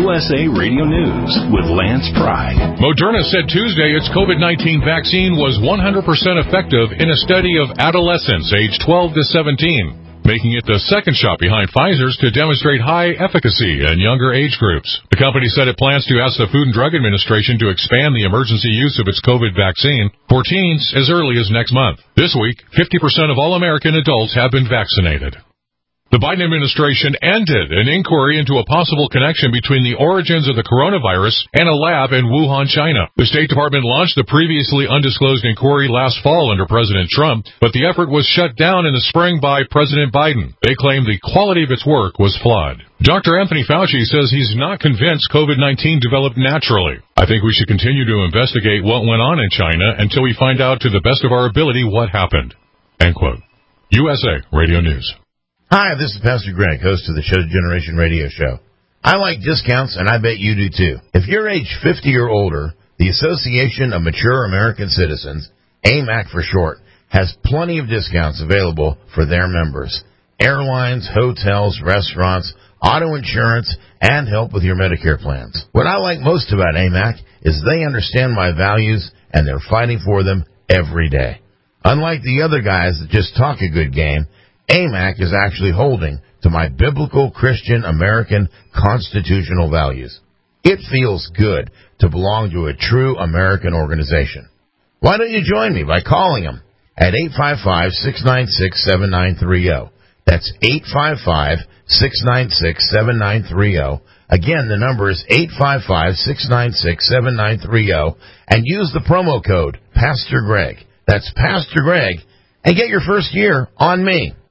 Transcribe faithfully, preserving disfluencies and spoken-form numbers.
U S A Radio News with Lance Pride. Moderna said Tuesday its COVID nineteen vaccine was one hundred percent effective in a study of adolescents aged twelve to seventeen, making it the second shot behind Pfizer's to demonstrate high efficacy in younger age groups. The company said it plans to ask the Food and Drug Administration to expand the emergency use of its COVID vaccine for teens as early as next month. This week, fifty percent of all American adults have been vaccinated. The Biden administration ended an inquiry into a possible connection between the origins of the coronavirus and a lab in Wuhan, China. The State Department launched the previously undisclosed inquiry last fall under President Trump, but the effort was shut down in the spring by President Biden. They claimed the quality of its work was flawed. Doctor Anthony Fauci says he's not convinced COVID nineteen developed naturally. I think we should continue to investigate what went on in China until we find out to the best of our ability what happened. End quote. U S A Radio News. Hi, this is Pastor Greg, host of the Show Generation Radio Show. I like discounts, and I bet you do too. If you're age fifty or older, the Association of Mature American Citizens, A M A C for short, has plenty of discounts available for their members. Airlines, hotels, restaurants, auto insurance, and help with your Medicare plans. What I like most about A M A C is they understand my values, and they're fighting for them every day. Unlike the other guys that just talk a good game, A M A C is actually holding to my biblical, Christian, American, constitutional values. It feels good to belong to a true American organization. Why don't you join me by calling them at eight five five, six nine six, seven nine three zero. That's eight five five, six nine six, seven nine three zero. Again, the number is eight five five, six nine six, seven nine three zero. And use the promo code Pastor Greg. That's Pastor Greg. And get your first year on me.